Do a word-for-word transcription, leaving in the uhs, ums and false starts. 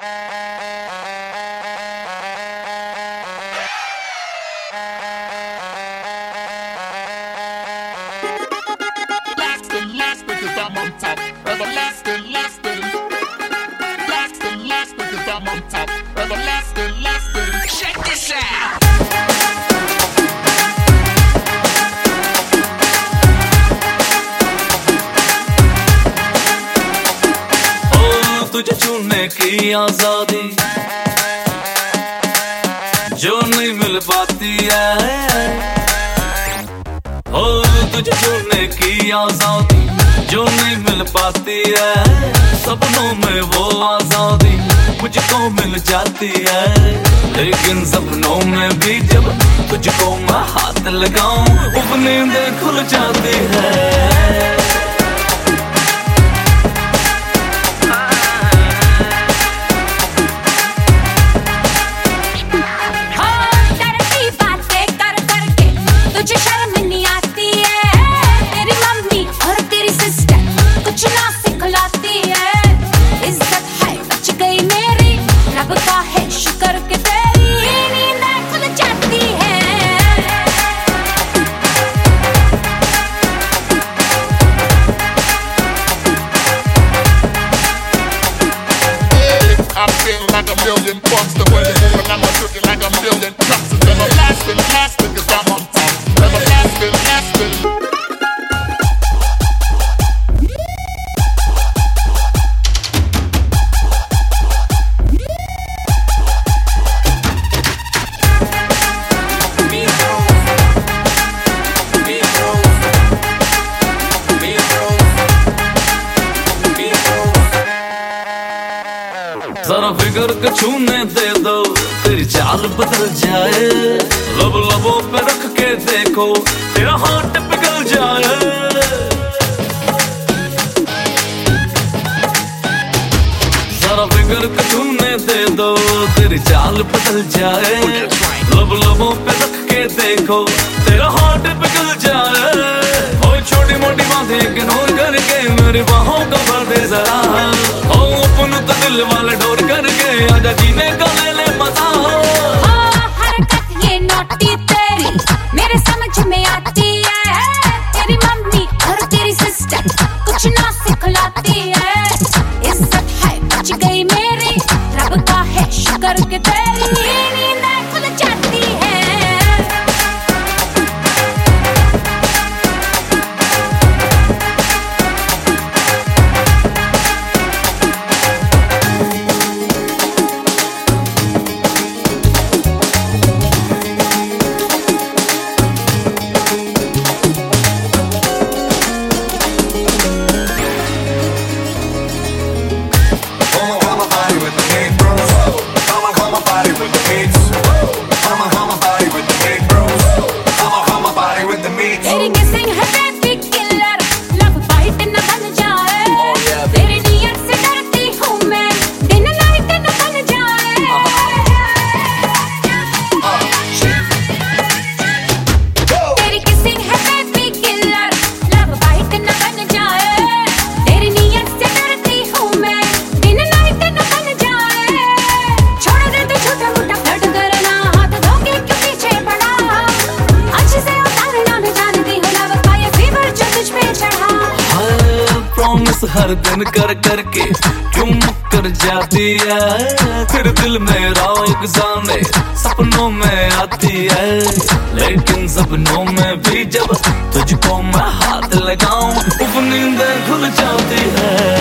Lasting, last because I'm on top. Everlasting, lasting. Lasting, last because I'm on top. Everlasting, lasting. Check this out. ओ तुझे चुनने की आजादी जो नहीं मिल पाती है, ओ तुझे चुनने की आजादी जो नहीं मिल पाती है। सपनों में वो आजादी मुझको मिल जाती है, लेकिन सपनों में भी जब तुझको मैं हाथ लगाऊं वो नींदें खुल जाती है। I feel like a million bucks the way they move, and I'm looking like a million cups. It's everlasting, lasting, cause I'm on top. Everlasting, lasting. जरा फिगर के छूने दे दो, तेरी चाल बदल जाए। लब लबों पे रख के देखो, तेरा हार्ट पिघल जाए। जरा फिगर के छूने दे दो, तेरी चाल बदल जाए। लब लबों पे रख के देखो, तेरा हार्ट पिघल जाए। और छोटी मोटी बातें इग्नोर करके मेरी बाहों का भर दे जरा। तो दिल वाले डोर करके आजा जीने का ले ले मजा। हरकत ये नोटी तेरी मेरे समझ में आती है। तेरी मम्मी और तेरी सिस्टर कुछ ना सिखलाती है। इज्जत है बच गई मेरी, रब का है शुक्र के तेरी नींदें खुल जाती है। तेरी किसिंग है बेबी किलर, लव फाइट न बन जाए। तेरी नियत से डरती हूँ मैं, दिन नाइट न बन जाए। तेरी किसिंग है बेबी किलर, लव फाइट न बन जाए। तेरी नियत से डरती हूँ मैं, दिन नाइट न बन जाए। छोड़ दे तू छोटा मोटा फ्लर्ट करना, हाथ धोके क्यों पीछे पड़ा। अच्छे से प्रॉमिस हर दिन कर करके क्यों मुकर जाती है। फिर दिल मेरा एक जाने सपनों में आती है, लेकिन सपनों में भी जब तुझको मैं हाथ लगाऊं वो नींदें खुल जाती है।